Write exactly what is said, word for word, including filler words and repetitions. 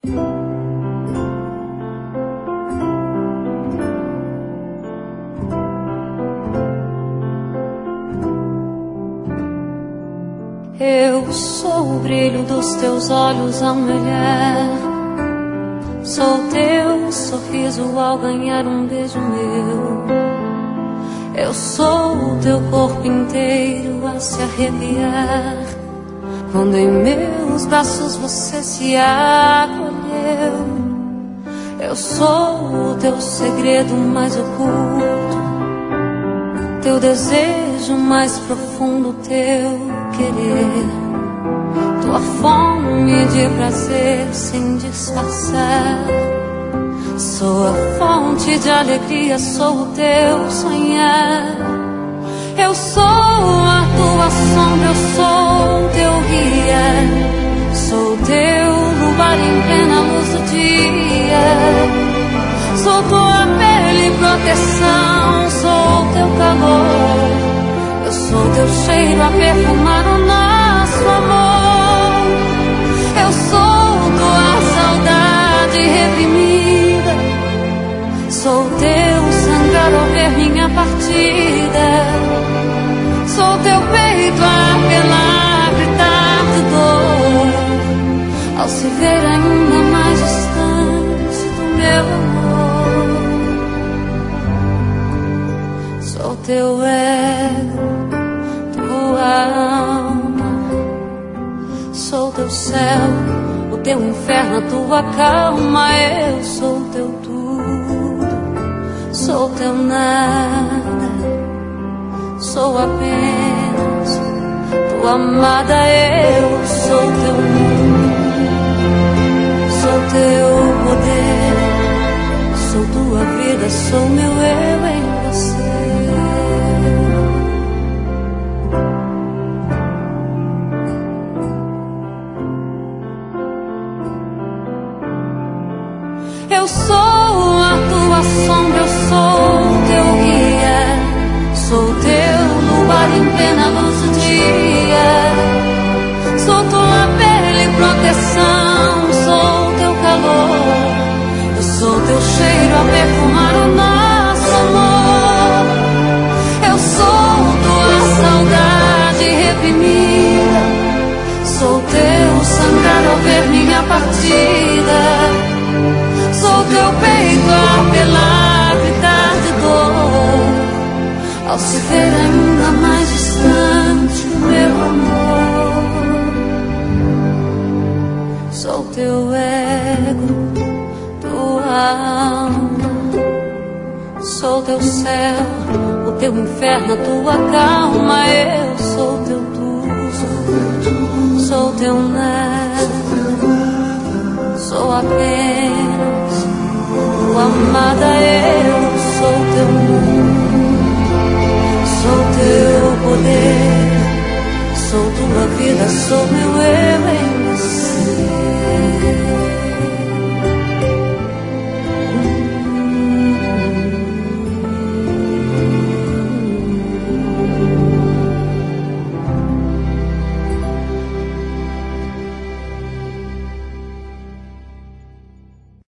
Eu sou o brilho dos teus olhos ao me olhar, sou teu sorriso ao ganhar um beijo meu. Eu sou o teu corpo inteiro a se arrepiar quando em meus braços você se acolheu. Eu sou o teu segredo mais oculto, teu desejo mais profundo, teu querer, tua fome de prazer sem disfarçar. Sou a fonte de alegria, sou o teu sonhar. Eu sou a tua sombra, eu sou o teu guia, sou o teu luar em plena luz do dia. Sou tua pele e proteção, sou o teu calor. Eu sou teu cheiro a perfumar o nosso amor. Eu sou tua saudade reprimida, sou teu sangrar ao ver minha partida. Sou teu peito a apelar, gritar de dor ao se ver ainda mais distante do meu amor. Sou teu ego, tua alma, sou teu céu, o teu inferno, a tua calma. Eu sou teu tudo, sou teu nada, sou apenas tua amada. Eu sou teu mundo, sou teu poder, sou tua vida, sou meu eu em você. Eu sou a tua sombra, eu sou teu guia, sou teu luar em plena luz do dia. Sou tua pele e proteção, sou teu calor. Eu sou teu cheiro a perfumar o nosso amor. Eu sou tua saudade reprimida, sou teu sangrar ao ver minha partida. Sou teu peito a apelar, gritar de dor ao se ver ainda mais distante do meu amor. Sou teu ego, tua alma, sou teu céu, o teu inferno, a tua calma. Eu sou teu tudo, sou teu nada, sou apenas tua amada. Eu sou teu mundo, sou teu poder, sou tua vida, sou meu eu.